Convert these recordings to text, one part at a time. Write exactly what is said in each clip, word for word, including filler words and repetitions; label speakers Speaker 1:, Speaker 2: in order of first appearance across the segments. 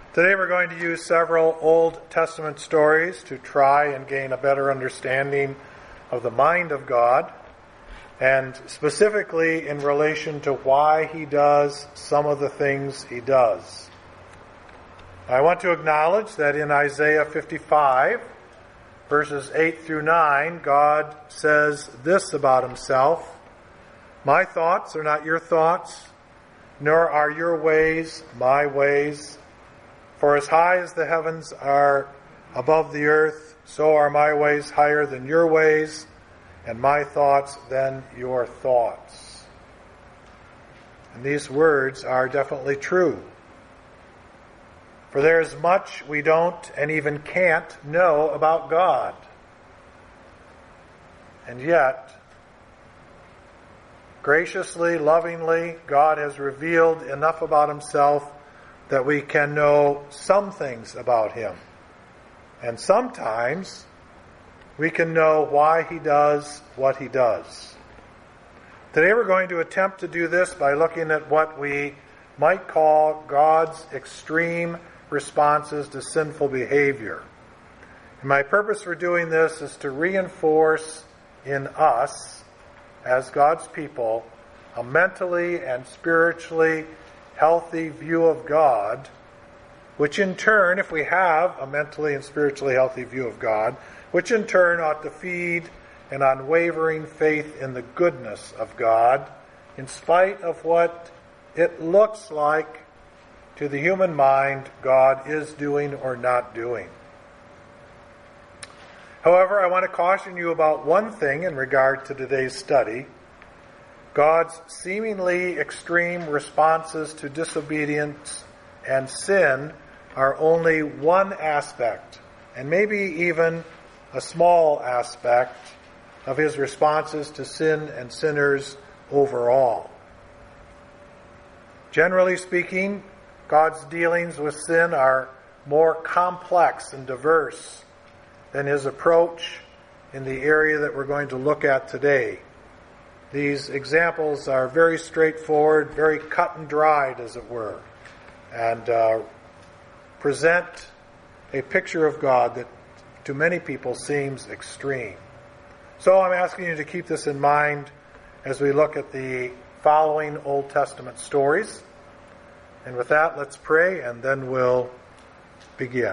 Speaker 1: Today we're going to use several Old Testament stories to try and gain a better understanding of the mind of God, and specifically in relation to why He does some of the things He does. I want to acknowledge that in Isaiah fifty-five, verses eight through nine, God says this about Himself: "My thoughts are not your thoughts, nor are your ways my ways. For as high as the heavens are above the earth, so are my ways higher than your ways, and my thoughts than your thoughts." And these words are definitely true. For there is much we don't and even can't know about God. And yet, graciously, lovingly, God has revealed enough about Himself that we can know some things about Him. And sometimes we can know why He does what He does. Today we're going to attempt to do this by looking at what we might call God's extreme responses to sinful behavior. And my purpose for doing this is to reinforce in us, as God's people, a mentally and spiritually healthy view of God, which in turn, if we have a mentally and spiritually healthy view of God, which in turn ought to feed an unwavering faith in the goodness of God, in spite of what it looks like to the human mind God is doing or not doing. However, I want to caution you about one thing in regard to today's study. God's seemingly extreme responses to disobedience and sin are only one aspect, and maybe even a small aspect, of His responses to sin and sinners overall. Generally speaking, God's dealings with sin are more complex and diverse than His approach in the area that we're going to look at today. These examples are very straightforward, very cut and dried, as it were, and uh, present a picture of God that to many people seems extreme. So I'm asking you to keep this in mind as we look at the following Old Testament stories. And with that, let's pray, and then we'll begin.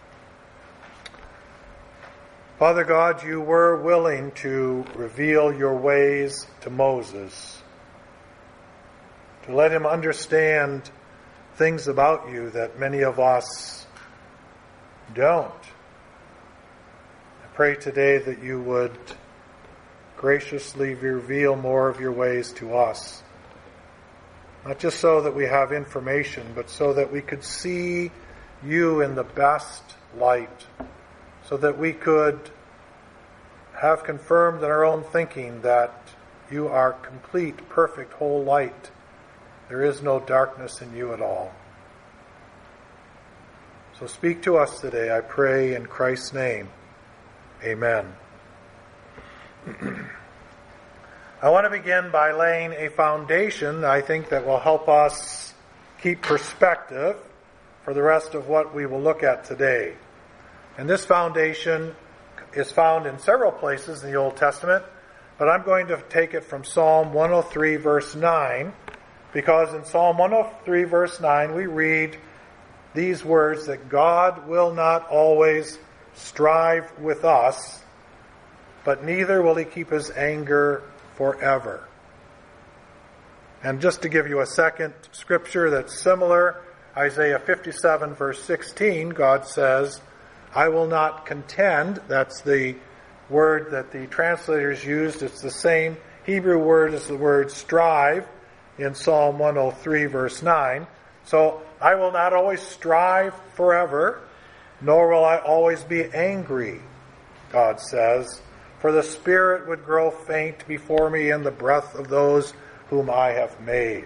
Speaker 1: Father God, you were willing to reveal your ways to Moses, to let him understand things about you that many of us don't. I pray today that you would graciously reveal more of your ways to us, not just so that we have information, but so that we could see you in the best light, so that we could have confirmed in our own thinking that you are complete, perfect, whole light. There is no darkness in you at all. So speak to us today, I pray in Christ's name. Amen. I want to begin by laying a foundation, I think, that will help us keep perspective for the rest of what we will look at today. And this foundation is found in several places in the Old Testament, but I'm going to take it from Psalm one oh three, verse nine, because in Psalm one oh three, verse nine, we read these words that God will not always strive with us, but neither will He keep His anger forever. And just to give you a second scripture that's similar, Isaiah fifty-seven, verse sixteen, God says, "I will not contend." That's the word that the translators used. It's the same Hebrew word as the word strive in Psalm one oh three, verse nine. So, I will not always strive forever, nor will I always be angry, God says, for the spirit would grow faint before me in the breath of those whom I have made.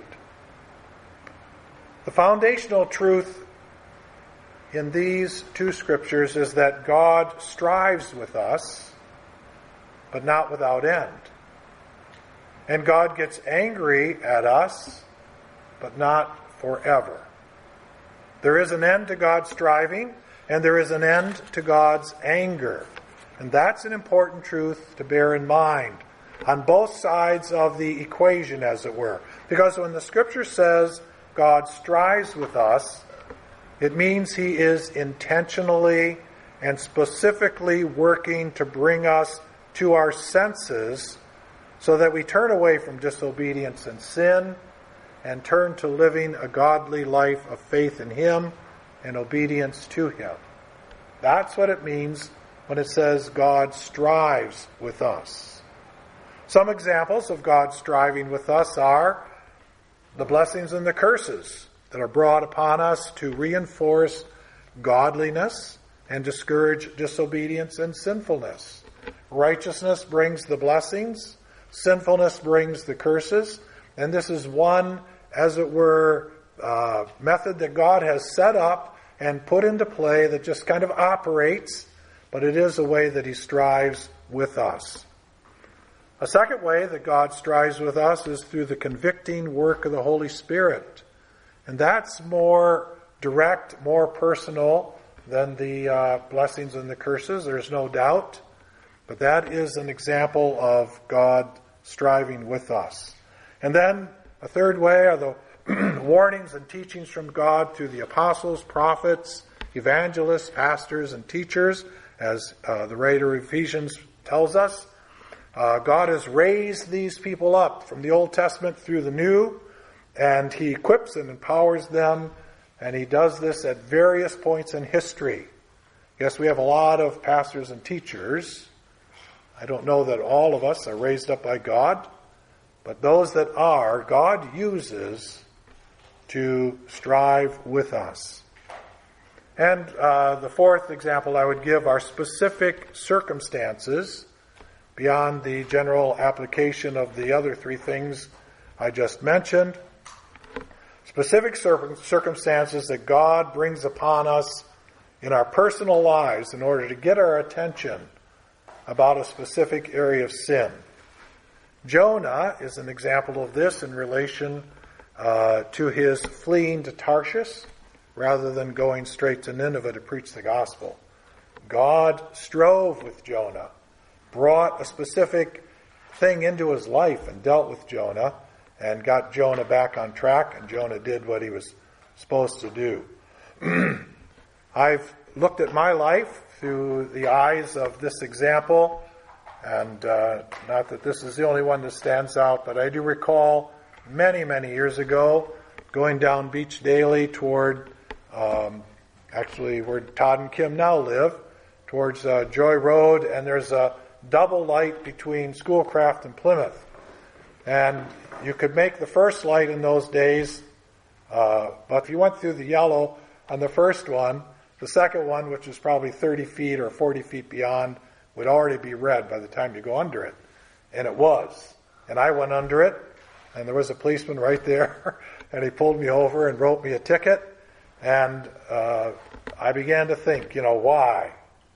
Speaker 1: The foundational truth in these two scriptures is that God strives with us, but not without end. And God gets angry at us, but not forever. There is an end to God's striving, and there is an end to God's anger. And that's an important truth to bear in mind on both sides of the equation, as it were. Because when the Scripture says God strives with us, it means He is intentionally and specifically working to bring us to our senses so that we turn away from disobedience and sin and turn to living a godly life of faith in Him and obedience to Him. That's what it means when it says God strives with us. Some examples of God striving with us are the blessings and the curses that are brought upon us to reinforce godliness and discourage disobedience and sinfulness. Righteousness brings the blessings, sinfulness brings the curses, and this is one, as it were, uh, method that God has set up and put into play that just kind of operates, but it is a way that He strives with us. A second way that God strives with us is through the convicting work of the Holy Spirit. And that's more direct, more personal than the uh, blessings and the curses, there's no doubt. But that is an example of God striving with us. And then a third way are the warnings and teachings from God through the apostles, prophets, evangelists, pastors, and teachers, as uh, the writer of Ephesians tells us. Uh, God has raised these people up from the Old Testament through the New, and He equips and empowers them, and He does this at various points in history. Yes, we have a lot of pastors and teachers. I don't know that all of us are raised up by God, but those that are, God uses to strive with us. And uh, the fourth example I would give are specific circumstances beyond the general application of the other three things I just mentioned. Specific cir- circumstances that God brings upon us in our personal lives in order to get our attention about a specific area of sin. Jonah is an example of this in relation uh, to his fleeing to Tarshish rather than going straight to Nineveh to preach the gospel. God strove with Jonah, brought a specific thing into his life and dealt with Jonah and got Jonah back on track, and Jonah did what he was supposed to do. I've looked at my life through the eyes of this example, and uh, not that this is the only one that stands out, but I do recall many, many years ago going down Beach Daily toward, um, actually where Todd and Kim now live, towards uh, Joy Road, and there's a double light between Schoolcraft and Plymouth. And you could make the first light in those days, uh, but if you went through the yellow on the first one, the second one, which is probably thirty feet or forty feet beyond, would already be red by the time you go under it. And it was. And I went under it, and there was a policeman right there, and he pulled me over and wrote me a ticket. And uh, I began to think, you know, why?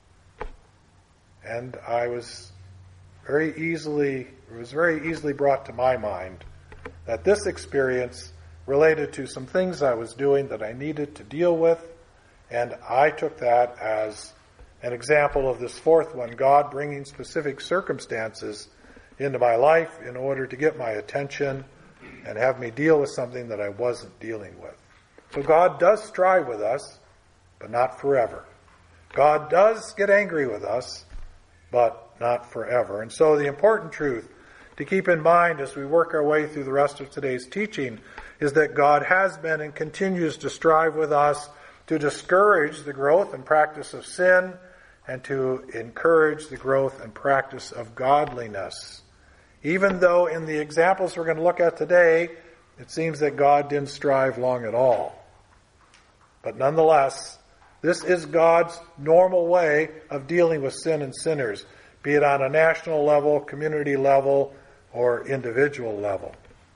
Speaker 1: And I was very easily, it was very easily brought to my mind that this experience related to some things I was doing that I needed to deal with, and I took that as an example of this fourth one, God bringing specific circumstances into my life in order to get my attention and have me deal with something that I wasn't dealing with. So God does strive with us, but not forever. God does get angry with us, but not forever. And so the important truth to keep in mind as we work our way through the rest of today's teaching is that God has been and continues to strive with us to discourage the growth and practice of sin and to encourage the growth and practice of godliness. Even though in the examples we're going to look at today, it seems that God didn't strive long at all. But nonetheless, this is God's normal way of dealing with sin and sinners, be it on a national level, community level, or individual level.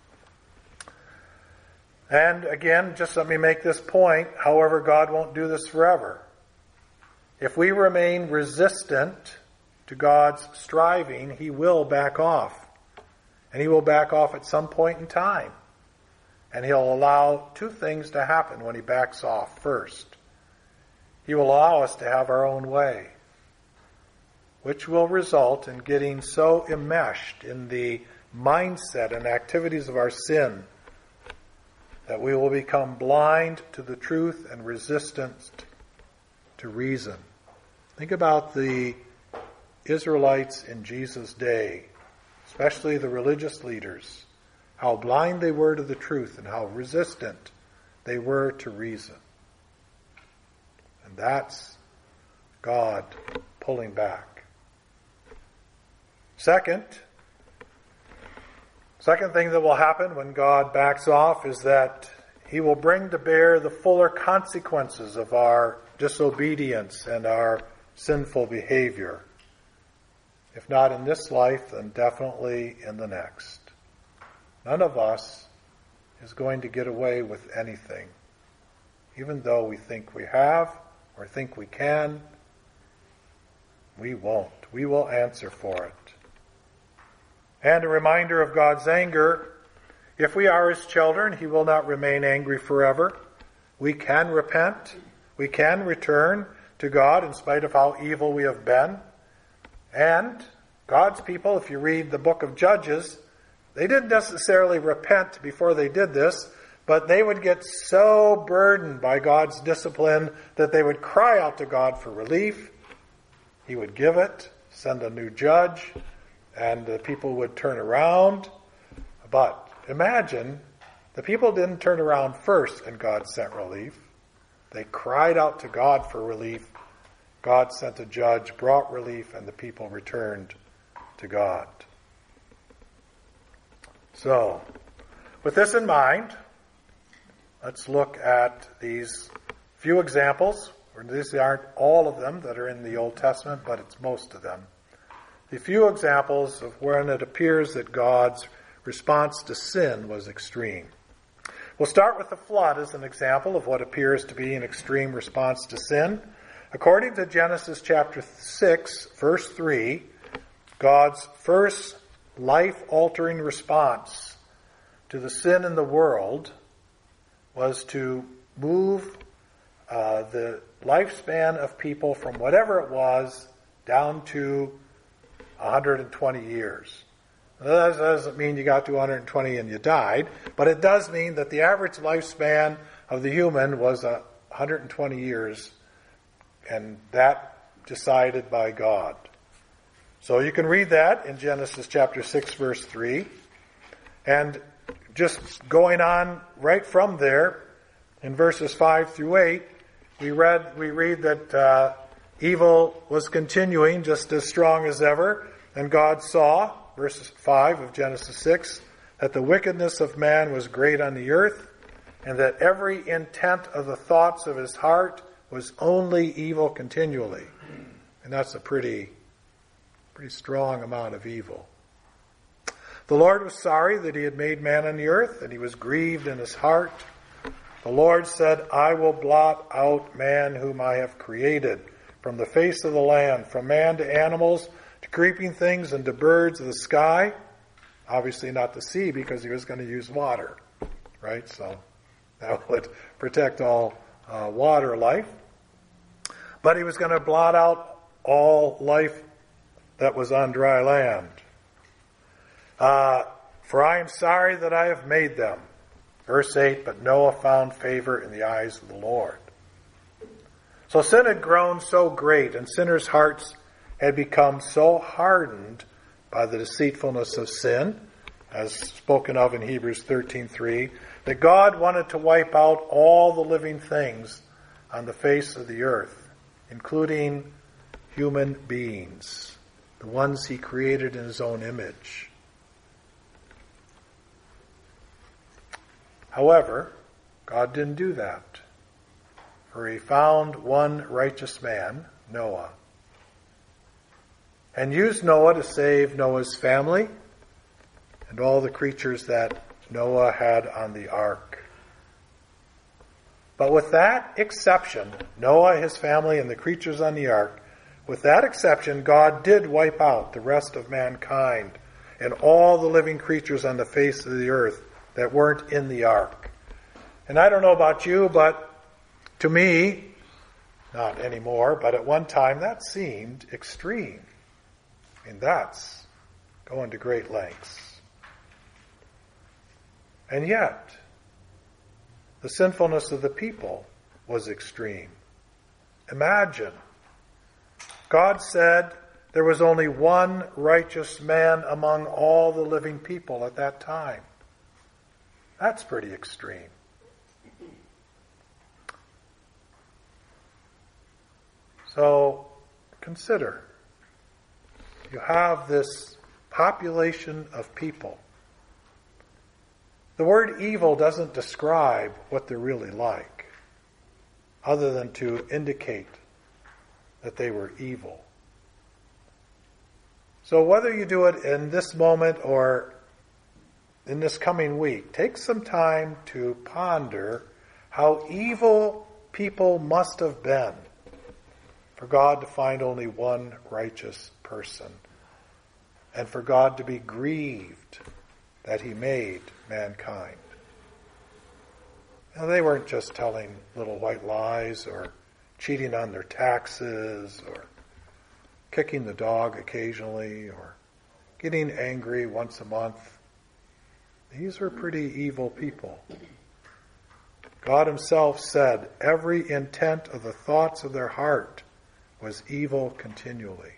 Speaker 1: And again, just let me make this point, however, God won't do this forever. If we remain resistant to God's striving, He will back off. And He will back off at some point in time. And he'll allow two things to happen when he backs off. First, he will allow us to have our own way, which will result in getting so enmeshed in the mindset and activities of our sin that we will become blind to the truth and resistant to reason. Think about the Israelites in Jesus' day, especially the religious leaders, how blind they were to the truth and how resistant they were to reason. And that's God pulling back. Second, second thing that will happen when God backs off is that he will bring to bear the fuller consequences of our disobedience and our sinful behavior. If not in this life, then definitely in the next. None of us is going to get away with anything, even though we think we have or think we can. We won't. We will answer for it. And a reminder of God's anger. If we are his children, he will not remain angry forever. We can repent. We can return to God in spite of how evil we have been. And God's people, if you read the book of Judges, they didn't necessarily repent before they did this, but they would get so burdened by God's discipline that they would cry out to God for relief. He would give it, send a new judge, and the people would turn around. But imagine, the people didn't turn around first and God sent relief. They cried out to God for relief. God sent a judge, brought relief, and the people returned to God. So, with this in mind, let's look at these few examples. These aren't all of them that are in the Old Testament, but it's most of them. The few examples of when it appears that God's response to sin was extreme. We'll start with the flood as an example of what appears to be an extreme response to sin. According to Genesis chapter six, verse three, God's first life-altering response to the sin in the world was to move uh, the lifespan of people from whatever it was down to one hundred twenty years. That doesn't mean you got to one hundred twenty and you died, but it does mean that the average lifespan of the human was uh, one hundred twenty years, and that decided by God. So you can read that in Genesis chapter six, verse three. And just going on right from there, in verses five through eight, we read we read that uh, evil was continuing just as strong as ever, and God saw, verse five of Genesis six, that the wickedness of man was great on the earth, and that every intent of the thoughts of his heart was only evil continually. And that's a pretty, pretty strong amount of evil. The Lord was sorry that he had made man on the earth, and he was grieved in his heart. The Lord said, I will blot out man whom I have created from the face of the land, from man to animals, to creeping things, and to birds of the sky. Obviously not the sea, because he was going to use water, right? So that would protect all uh, water life. But he was going to blot out all life that was on dry land. Uh, for I am sorry that I have made them. Verse eight, but Noah found favor in the eyes of the Lord. So sin had grown so great, and sinners' hearts had become so hardened by the deceitfulness of sin, as spoken of in Hebrews thirteen three, that God wanted to wipe out all the living things on the face of the earth, including human beings, the ones he created in his own image. However, God didn't do that, for he found one righteous man, Noah, and used Noah to save Noah's family and all the creatures that Noah had on the ark. But with that exception, Noah, his family, and the creatures on the ark, with that exception, God did wipe out the rest of mankind and all the living creatures on the face of the earth that weren't in the ark. And I don't know about you, but to me, not anymore, but at one time that seemed extreme. I mean, that's going to great lengths. And yet, the sinfulness of the people was extreme. Imagine, God said there was only one righteous man among all the living people at that time. That's pretty extreme. So, consider, you have this population of people. The word evil doesn't describe what they're really like, other than to indicate that they were evil. So whether you do it in this moment or in this coming week, take some time to ponder how evil people must have been for God to find only one righteous person, and for God to be grieved that he made mankind. Now, they weren't just telling little white lies or cheating on their taxes or kicking the dog occasionally or getting angry once a month. These were pretty evil people. God himself said every intent of the thoughts of their heart was evil continually.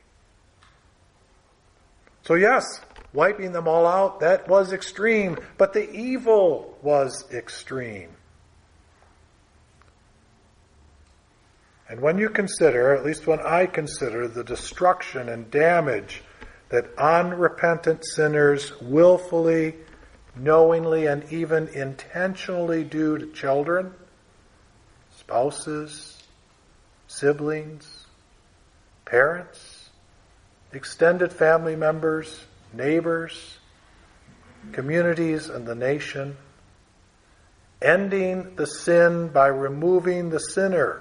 Speaker 1: So yes, wiping them all out, that was extreme, but the evil was extreme. And when you consider, at least when I consider, the destruction and damage that unrepentant sinners willfully, knowingly, and even intentionally do to children, spouses, siblings, parents, extended family members, neighbors, communities, and the nation, ending the sin by removing the sinner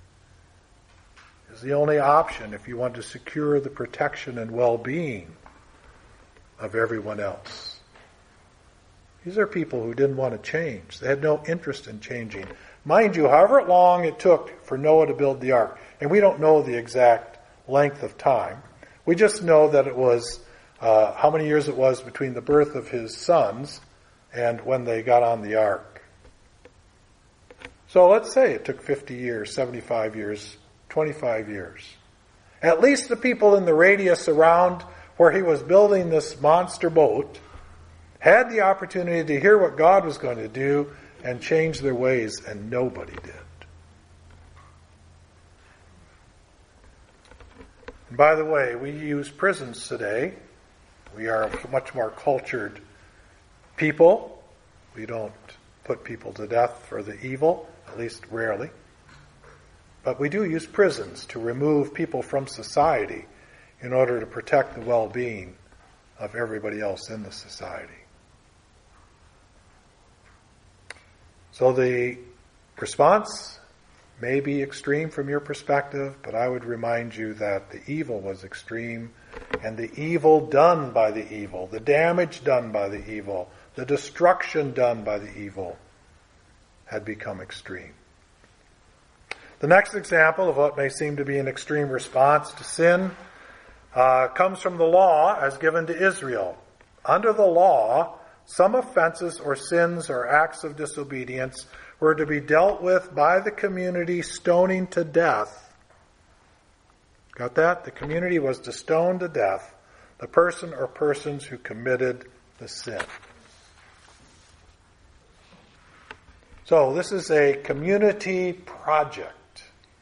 Speaker 1: is the only option if you want to secure the protection and well-being of everyone else. These are people who didn't want to change. They had no interest in changing. Mind you, however long it took for Noah to build the ark, and we don't know the exact length of time, we just know that it was uh, how many years it was between the birth of his sons and when they got on the ark. So let's say it took fifty years, seventy-five years, twenty-five years. At least the people in the radius around where he was building this monster boat had the opportunity to hear what God was going to do and change their ways, and nobody did. And by the way, we use prisons today. We are a much more cultured people. We don't put people to death for the evil, at least rarely. But we do use prisons to remove people from society in order to protect the well-being of everybody else in the society. So the response may be extreme from your perspective, but I would remind you that the evil was extreme, and the evil done by the evil, the damage done by the evil, the destruction done by the evil had become extreme. The next example of what may seem to be an extreme response to sin uh, comes from the law as given to Israel. Under the law, some offenses or sins or acts of disobedience were to be dealt with by the community stoning to death. Got that? The community was to stone to death the person or persons who committed the sin. So this is a community project,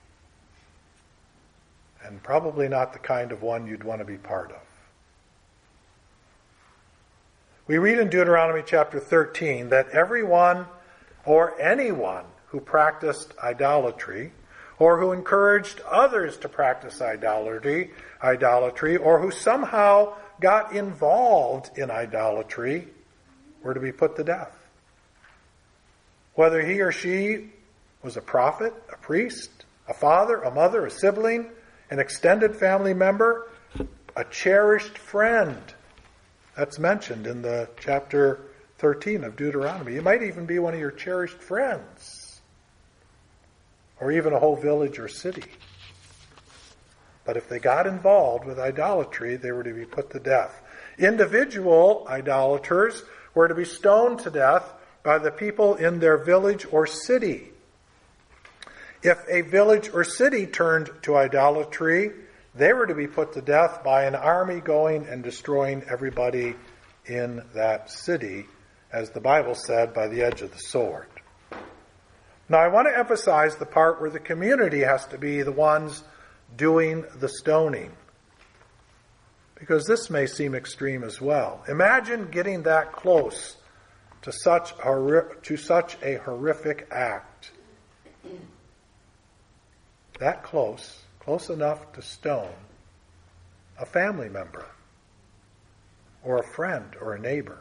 Speaker 1: and probably not the kind of one you'd want to be part of. We read in Deuteronomy chapter thirteen that everyone or anyone who practiced idolatry, or who encouraged others to practice idolatry, idolatry, or who somehow got involved in idolatry, were to be put to death. Whether he or she was a prophet, a priest, a father, a mother, a sibling, an extended family member, a cherished friend. That's mentioned in the chapter thirteen of Deuteronomy. It might even be one of your cherished friends, or even a whole village or city. But if they got involved with idolatry, they were to be put to death. Individual idolaters were to be stoned to death by the people in their village or city. If a village or city turned to idolatry, they were to be put to death by an army going and destroying everybody in that city, as the Bible said, by the edge of the sword. Now, I want to emphasize the part where the community has to be the ones doing the stoning, because this may seem extreme as well. Imagine getting that close to such a, to such a horrific act. That close, close enough to stone a family member or a friend or a neighbor.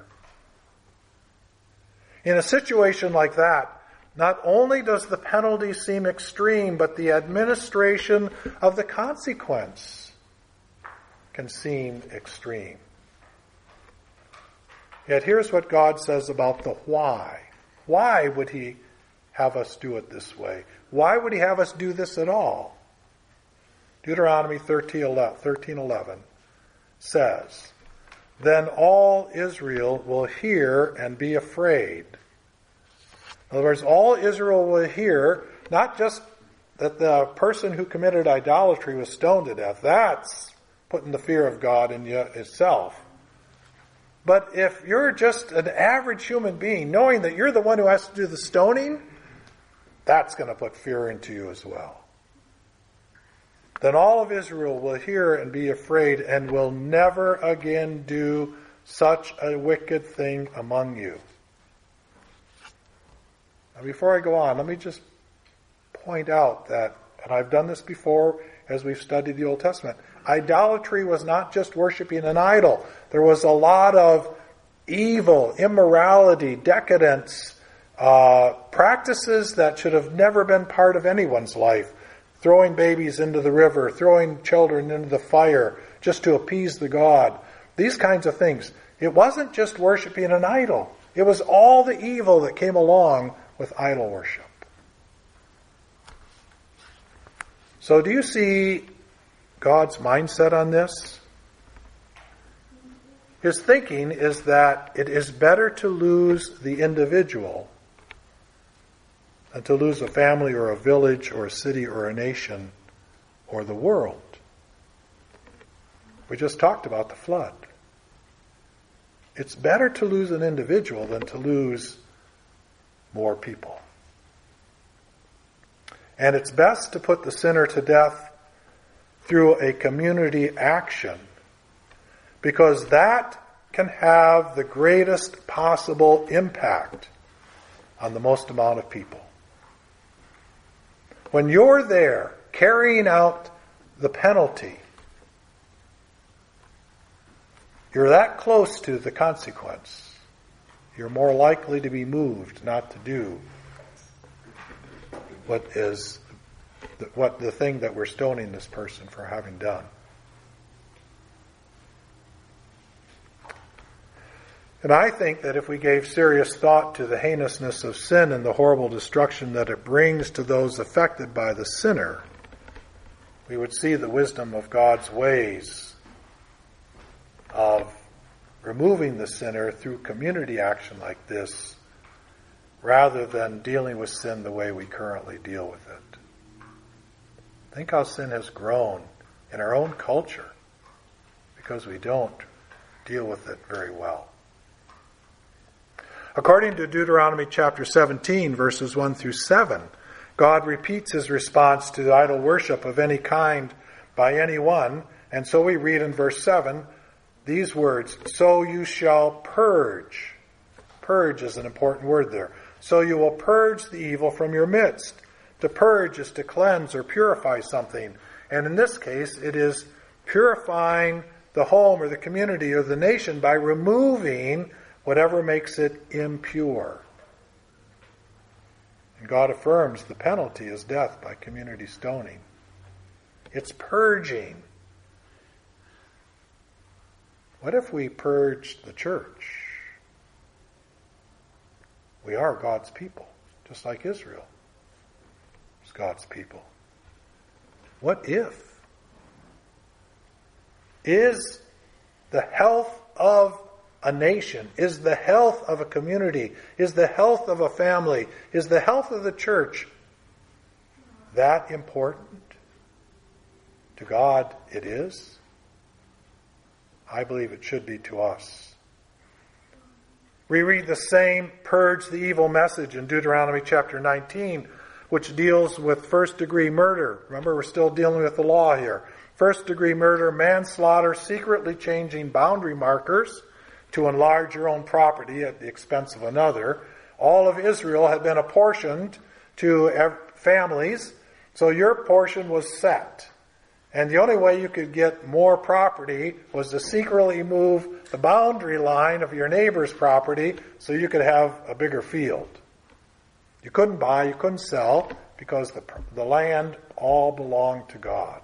Speaker 1: In a situation like that, not only does the penalty seem extreme, but the administration of the consequence can seem extreme. Yet here's what God says about the why. Why would he have us do it this way? Why would he have us do this at all? Deuteronomy thirteen eleven says, "Then all Israel will hear and be afraid." In other words, all Israel will hear, not just that the person who committed idolatry was stoned to death. That's putting the fear of God in you itself. But if you're just an average human being, knowing that you're the one who has to do the stoning, that's going to put fear into you as well. Then all of Israel will hear and be afraid and will never again do such a wicked thing among you. Now, before I go on, let me just point out that, and I've done this before as we've studied the Old Testament, idolatry was not just worshiping an idol. There was a lot of evil, immorality, decadence, uh, practices that should have never been part of anyone's life. Throwing babies into the river, throwing children into the fire just to appease the god. These kinds of things. It wasn't just worshiping an idol. It was all the evil that came along with idol worship. So do you see God's mindset on this? His thinking is that it is better to lose the individual than to lose a family or a village or a city or a nation or the world. We just talked about the flood. It's better to lose an individual than to lose more people. And it's best to put the sinner to death through a community action, because that can have the greatest possible impact on the most amount of people. When you're there carrying out the penalty, you're that close to the consequence. You're more likely to be moved not to do what is the, what the thing that we're stoning this person for having done. And I think that if we gave serious thought to the heinousness of sin and the horrible destruction that it brings to those affected by the sinner, we would see the wisdom of God's ways of removing the sinner through community action like this, rather than dealing with sin the way we currently deal with it. Think how sin has grown in our own culture because we don't deal with it very well. According to Deuteronomy chapter seventeen, verses one through seven, God repeats his response to idol worship of any kind by anyone, and so we read in verse seven these words, "So you shall purge." Purge is an important word there. "So you will purge the evil from your midst." To purge is to cleanse or purify something. And in this case, it is purifying the home or the community or the nation by removing whatever makes it impure. And God affirms the penalty is death by community stoning. It's purging. What if we purged the church? We are God's people, just like Israel is God's people. What if? Is the health of a nation, is the health of a community, is the health of a family, is the health of the church that important? To God it is. I believe it should be to us. We read the same purge the evil message in Deuteronomy chapter nineteen, which deals with first degree murder. Remember, we're still dealing with the law here. First degree murder, manslaughter, secretly changing boundary markers to enlarge your own property at the expense of another. All of Israel had been apportioned to families, so your portion was set. And the only way you could get more property was to secretly move the boundary line of your neighbor's property so you could have a bigger field. You couldn't buy, you couldn't sell, because the, the land all belonged to God.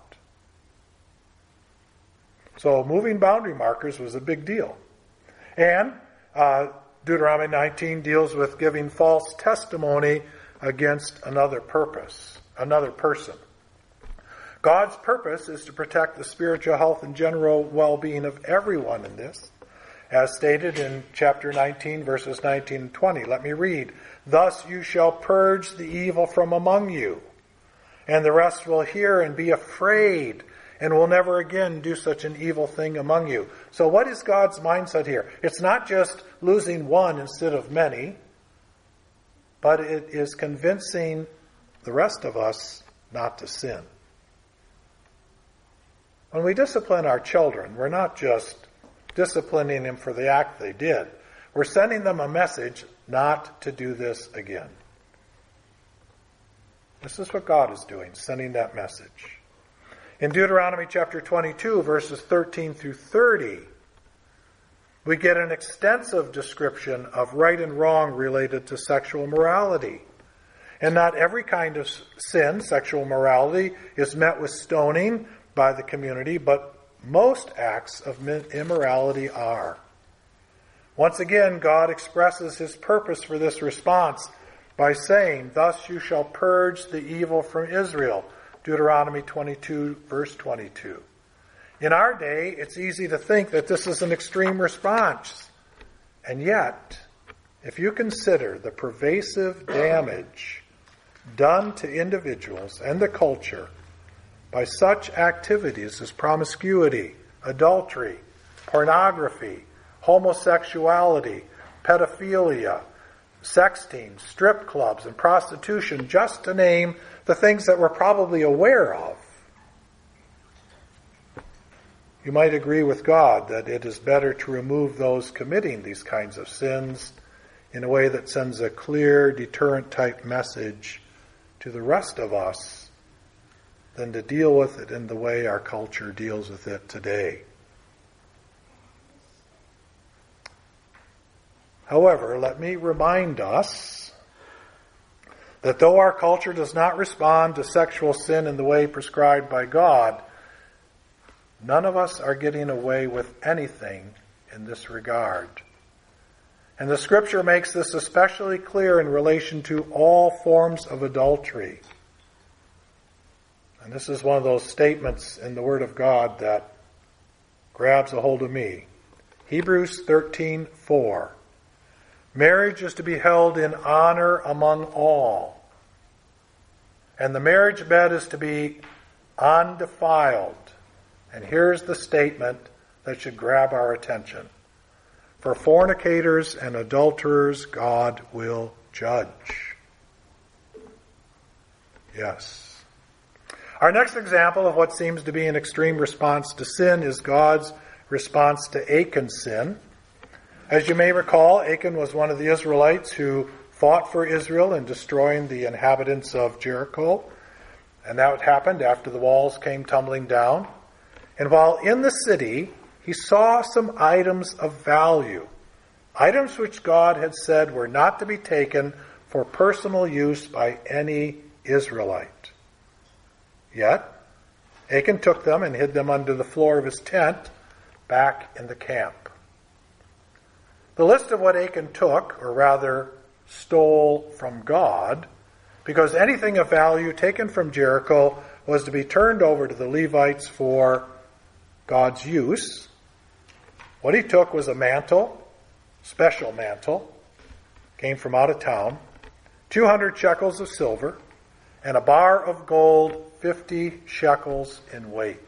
Speaker 1: So moving boundary markers was a big deal. And uh, Deuteronomy nineteen deals with giving false testimony against another purpose, another person. God's purpose is to protect the spiritual health and general well-being of everyone in this, as stated in chapter nineteen, verses nineteen and twenty. Let me read. Thus you shall purge the evil from among you, and the rest will hear and be afraid, and will never again do such an evil thing among you. So what is God's mindset here? It's not just losing one instead of many, but it is convincing the rest of us not to sin. When we discipline our children, we're not just disciplining them for the act they did. We're sending them a message not to do this again. This is what God is doing, sending that message. In Deuteronomy chapter twenty-two, verses thirteen through thirty, we get an extensive description of right and wrong related to sexual morality. And not every kind of sin, sexual morality, is met with stoning by the community, but most acts of immorality are. Once again, God expresses his purpose for this response by saying, thus you shall purge the evil from Israel. Deuteronomy twenty-two, verse twenty-two. In our day, it's easy to think that this is an extreme response. And yet, if you consider the pervasive damage done to individuals and the culture by such activities as promiscuity, adultery, pornography, homosexuality, pedophilia, sexting, strip clubs, and prostitution, just to name the things that we're probably aware of, you might agree with God that it is better to remove those committing these kinds of sins in a way that sends a clear, deterrent-type message to the rest of us than to deal with it in the way our culture deals with it today. However, let me remind us that though our culture does not respond to sexual sin in the way prescribed by God, none of us are getting away with anything in this regard. And the Scripture makes this especially clear in relation to all forms of adultery. And this is one of those statements in the Word of God that grabs a hold of me. Hebrews thirteen four. Marriage is to be held in honor among all, and the marriage bed is to be undefiled. And here's the statement that should grab our attention. For fornicators and adulterers, God will judge. Yes. Our next example of what seems to be an extreme response to sin is God's response to Achan's sin. As you may recall, Achan was one of the Israelites who fought for Israel in destroying the inhabitants of Jericho. And that happened after the walls came tumbling down. And while in the city, he saw some items of value, items which God had said were not to be taken for personal use by any Israelite. Yet, Achan took them and hid them under the floor of his tent back in the camp. The list of what Achan took, or rather stole from God, because anything of value taken from Jericho was to be turned over to the Levites for God's use. What he took was a mantle, special mantle, came from out of town, two hundred shekels of silver, and a bar of gold, fifty shekels in weight.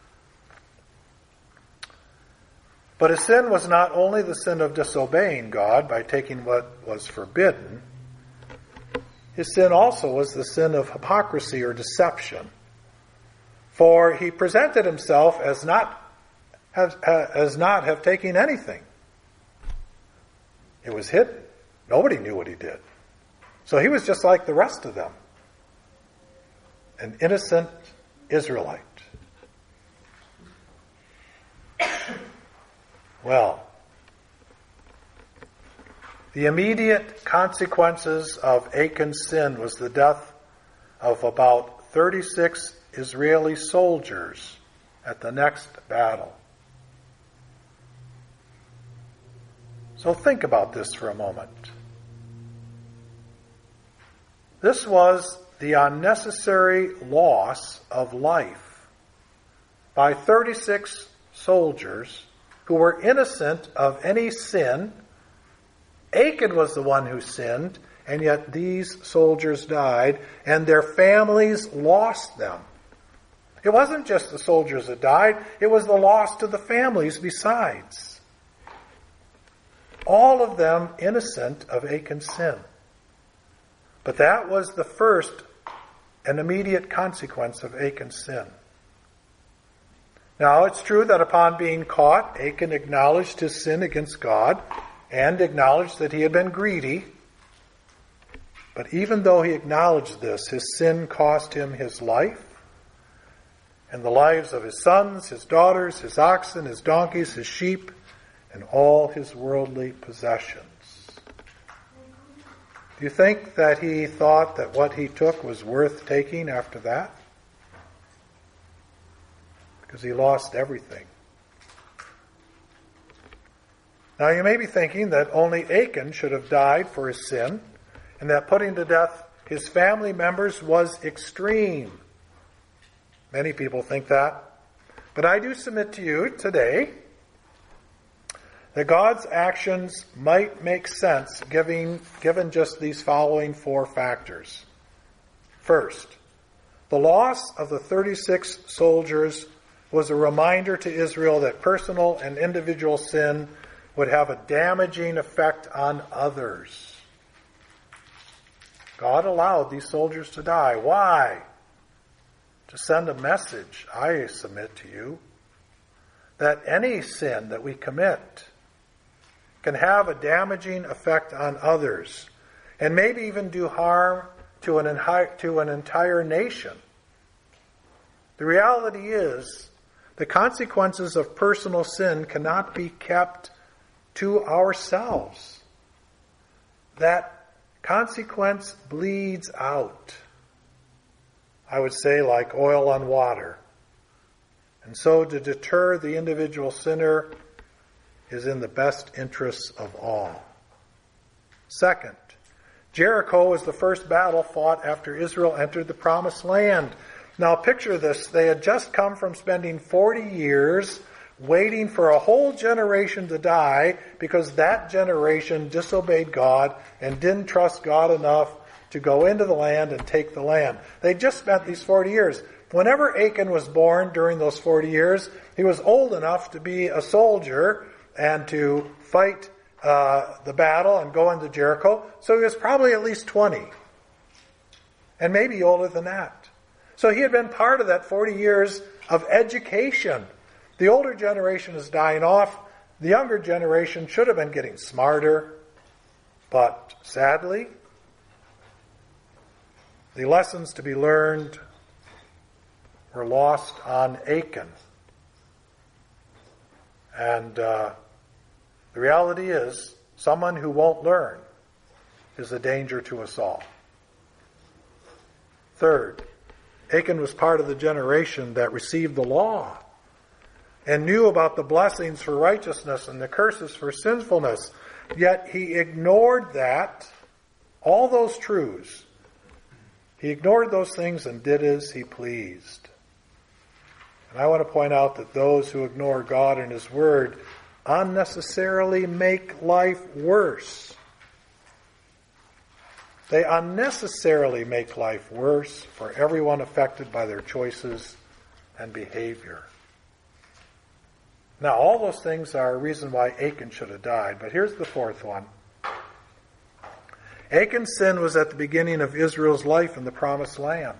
Speaker 1: But his sin was not only the sin of disobeying God by taking what was forbidden. His sin also was the sin of hypocrisy or deception. For he presented himself as not as, as not have taken anything. It was hidden. Nobody knew what he did. So he was just like the rest of them. An innocent Israelite. Well, the immediate consequences of Achan's sin was the death of about thirty-six Israeli soldiers at the next battle. So think about this for a moment. This was the unnecessary loss of life by thirty-six soldiers who were innocent of any sin. Achan was the one who sinned, and yet these soldiers died, and their families lost them. It wasn't just the soldiers that died, it was the loss to the families besides. All of them innocent of Achan's sin. But that was the first and immediate consequence of Achan's sin. Now, it's true that upon being caught, Achan acknowledged his sin against God and acknowledged that he had been greedy. But even though he acknowledged this, his sin cost him his life and the lives of his sons, his daughters, his oxen, his donkeys, his sheep, and all his worldly possessions. Do you think that he thought that what he took was worth taking after that? Because he lost everything. Now you may be thinking that only Achan should have died for his sin, and that putting to death his family members was extreme. Many people think that. But I do submit to you today that God's actions might make sense given, given just these following four factors. First, the loss of the thirty-six soldiers was a reminder to Israel that personal and individual sin would have a damaging effect on others. God allowed these soldiers to die. Why? To send a message, I submit to you, that any sin that we commit can have a damaging effect on others, and maybe even do harm to an, to an entire nation. The reality is, the consequences of personal sin cannot be kept to ourselves. That consequence bleeds out. I would say like oil on water. And so to deter the individual sinner is in the best interests of all. Second, Jericho was the first battle fought after Israel entered the Promised Land. Now picture this. They had just come from spending forty years waiting for a whole generation to die because that generation disobeyed God and didn't trust God enough to go into the land and take the land. They just spent these forty years. Whenever Achan was born during those forty years, he was old enough to be a soldier and to fight uh, the battle and go into Jericho. So he was probably at least twenty. And maybe older than that. So he had been part of that forty years of education. The older generation is dying off. The younger generation should have been getting smarter. But sadly, the lessons to be learned were lost on Achan. And uh, the reality is, someone who won't learn is a danger to us all. Third, Achan was part of the generation that received the law and knew about the blessings for righteousness and the curses for sinfulness. Yet he ignored that all those truths. He ignored those things and did as he pleased. And I want to point out that those who ignore God and His Word unnecessarily make life worse. They unnecessarily make life worse for everyone affected by their choices and behavior. Now, all those things are a reason why Achan should have died, but here's the fourth one. Achan's sin was at the beginning of Israel's life in the Promised Land.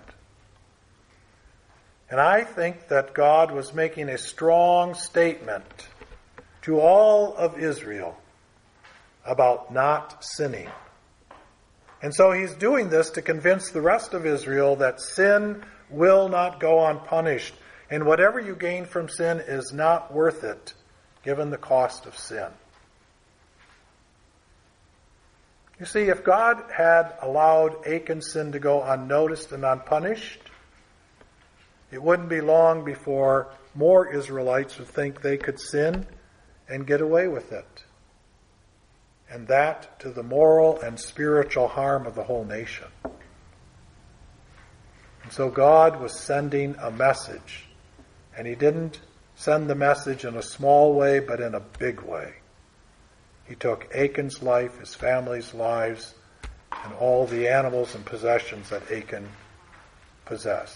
Speaker 1: And I think that God was making a strong statement to all of Israel about not sinning. And so He's doing this to convince the rest of Israel that sin will not go unpunished. And whatever you gain from sin is not worth it, given the cost of sin. You see, if God had allowed Achan's sin to go unnoticed and unpunished, it wouldn't be long before more Israelites would think they could sin and get away with it. And that to the moral and spiritual harm of the whole nation. And so God was sending a message. And He didn't send the message in a small way, but in a big way. He took Achan's life, his family's lives, and all the animals and possessions that Achan possessed.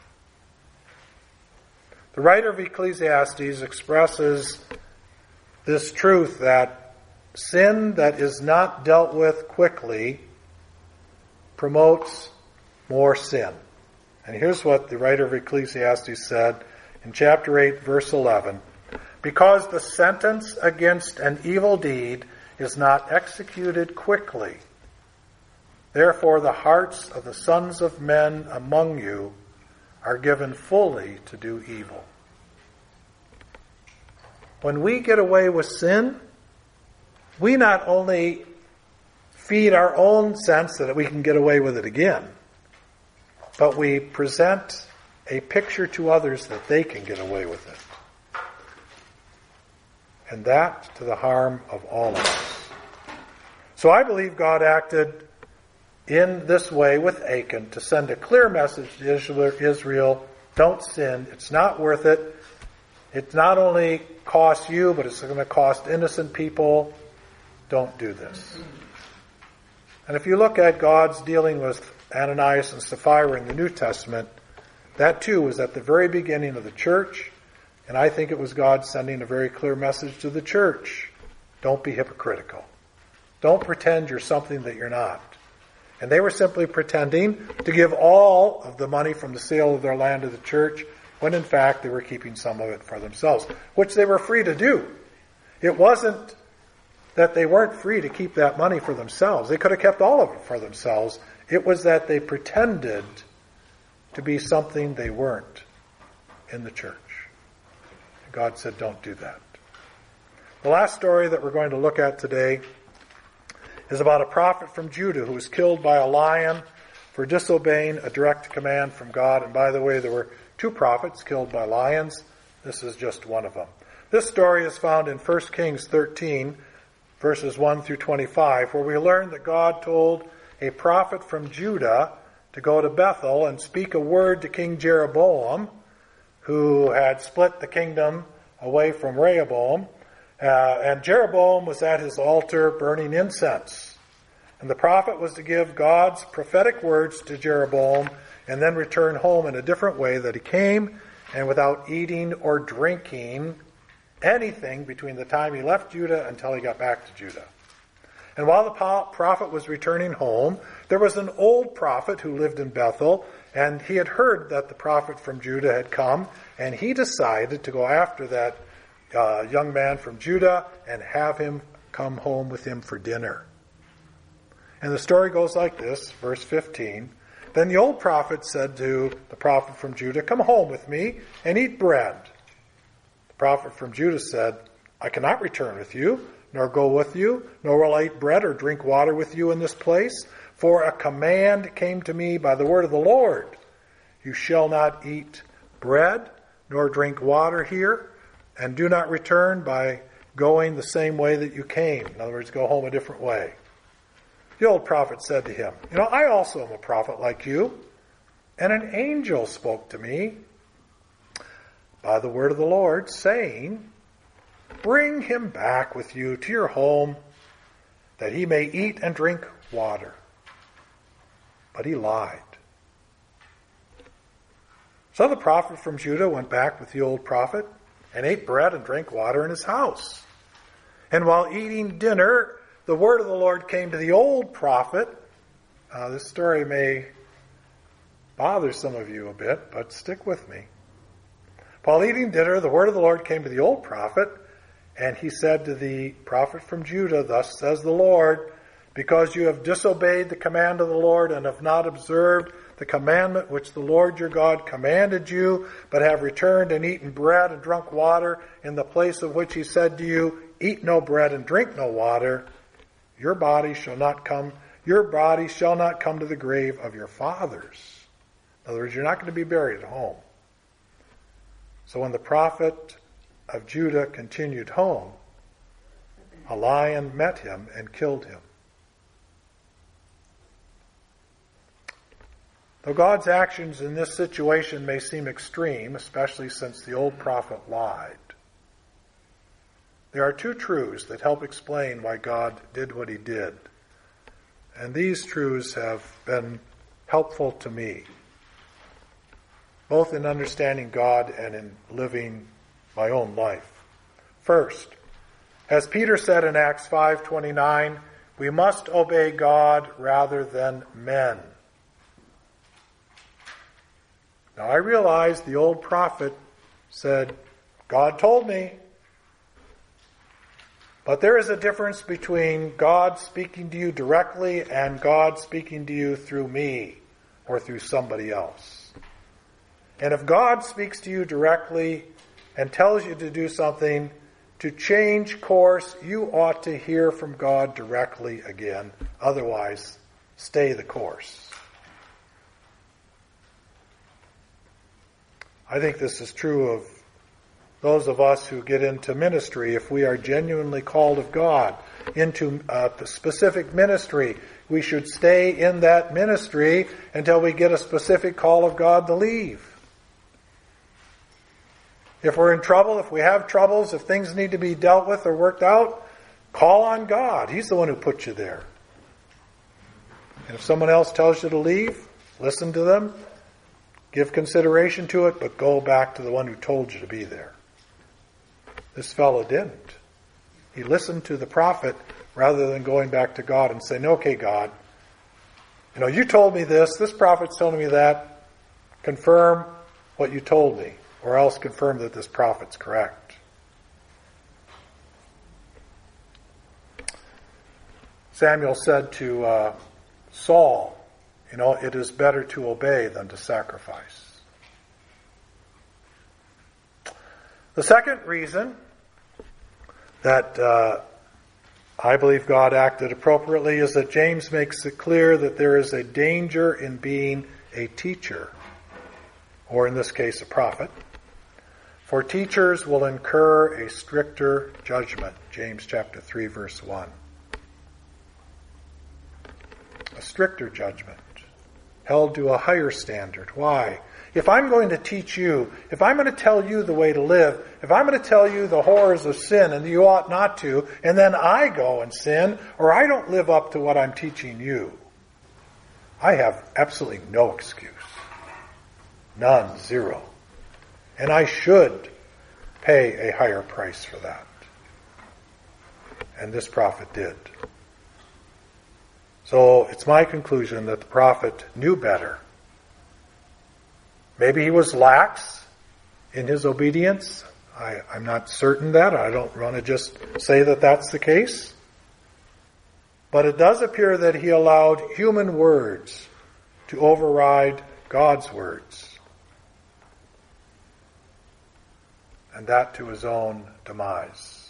Speaker 1: The writer of Ecclesiastes expresses this truth that sin that is not dealt with quickly promotes more sin. And here's what the writer of Ecclesiastes said in chapter eight, verse eleven. Because the sentence against an evil deed is not executed quickly, therefore the hearts of the sons of men among you are given fully to do evil. When we get away with sin, we not only feed our own sense that we can get away with it again, but we present a picture to others that they can get away with it. And that to the harm of all of us. So I believe God acted in this way with Achan to send a clear message to Israel, don't sin, it's not worth it. It not only costs you, but it's going to cost innocent people. Don't do this. And if you look at God's dealing with Ananias and Sapphira in the New Testament, that too was at the very beginning of the church, and I think it was God sending a very clear message to the church. Don't be hypocritical. Don't pretend you're something that you're not. And they were simply pretending to give all of the money from the sale of their land to the church, when in fact they were keeping some of it for themselves, which they were free to do. It wasn't that they weren't free to keep that money for themselves. They could have kept all of it for themselves. It was that they pretended to be something they weren't in the church. God said, don't do that. The last story that we're going to look at today is about a prophet from Judah who was killed by a lion for disobeying a direct command from God. And by the way, there were two prophets killed by lions. This is just one of them. This story is found in First Kings thirteen, verses one through twenty-five, where we learn that God told a prophet from Judah to go to Bethel and speak a word to King Jeroboam, who had split the kingdom away from Rehoboam. Uh, and Jeroboam was at his altar burning incense. And the prophet was to give God's prophetic words to Jeroboam and then return home in a different way that he came, and without eating or drinking anything between the time he left Judah until he got back to Judah. And while the prophet was returning home, there was an old prophet who lived in Bethel, and he had heard that the prophet from Judah had come, and he decided to go after that uh, young man from Judah and have him come home with him for dinner. And the story goes like this, verse fifteen. Then the old prophet said to the prophet from Judah, come home with me and eat bread. The prophet from Judah said, I cannot return with you, nor go with you, nor will I eat bread or drink water with you in this place. For a command came to me by the word of the Lord. You shall not eat bread, nor drink water here, and do not return by going the same way that you came. In other words, go home a different way. The old prophet said to him, You know, I also am a prophet like you, and an angel spoke to me by the word of the Lord, saying, Bring him back with you to your home, that he may eat and drink water. But he lied. So the prophet from Judah went back with the old prophet and ate bread and drank water in his house. And while eating dinner, the word of the Lord came to the old prophet. Uh, this story may bother some of you a bit, but stick with me. While eating dinner, the word of the Lord came to the old prophet, and he said to the prophet from Judah, Thus says the Lord, because you have disobeyed the command of the Lord and have not observed the commandment which the Lord your God commanded you, but have returned and eaten bread and drunk water in the place of which he said to you, Eat no bread and drink no water, your body shall not come, your body shall not come to the grave of your fathers. In other words, you're not going to be buried at home. So when the prophet of Judah continued home, a lion met him and killed him. Though God's actions in this situation may seem extreme, especially since the old prophet lied, there are two truths that help explain why God did what he did. And these truths have been helpful to me, both in understanding God and in living my own life. First, as Peter said in Acts five twenty-nine, we must obey God rather than men. Now I realize the old prophet said, God told me. But there is a difference between God speaking to you directly and God speaking to you through me or through somebody else. And if God speaks to you directly and tells you to do something, to change course, you ought to hear from God directly again. Otherwise, stay the course. I think this is true of those of us who get into ministry. If we are genuinely called of God into a specific ministry, we should stay in that ministry until we get a specific call of God to leave. If we're in trouble, if we have troubles, if things need to be dealt with or worked out, call on God. He's the one who put you there. And if someone else tells you to leave, listen to them, give consideration to it, but go back to the one who told you to be there. This fellow didn't. He listened to the prophet rather than going back to God and saying, okay, God, you know, you told me this, this prophet's telling me that, confirm what you told me, or else confirm that this prophet's correct. Samuel said to uh, Saul, you know, it is better to obey than to sacrifice. The second reason that uh, I believe God acted appropriately is that James makes it clear that there is a danger in being a teacher, or in this case a prophet. For teachers will incur a stricter judgment. James chapter three verse one. A stricter judgment, held to a higher standard. Why? If I'm going to teach you, if I'm going to tell you the way to live, if I'm going to tell you the horrors of sin and you ought not to, and then I go and sin, or I don't live up to what I'm teaching you, I have absolutely no excuse. None, zero. And I should pay a higher price for that. And this prophet did. So it's my conclusion that the prophet knew better. Maybe he was lax in his obedience. I, I'm not certain that. I don't want to just say that that's the case. But it does appear that he allowed human words to override God's words. And that to his own demise.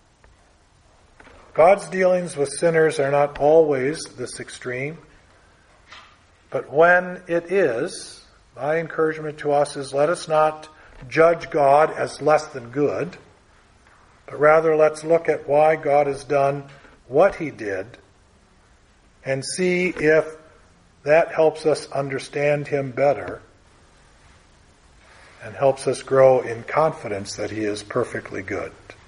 Speaker 1: God's dealings with sinners are not always this extreme. But when it is, my encouragement to us is let us not judge God as less than good, but rather let's look at why God has done what he did and see if that helps us understand Him better and helps us grow in confidence that He is perfectly good.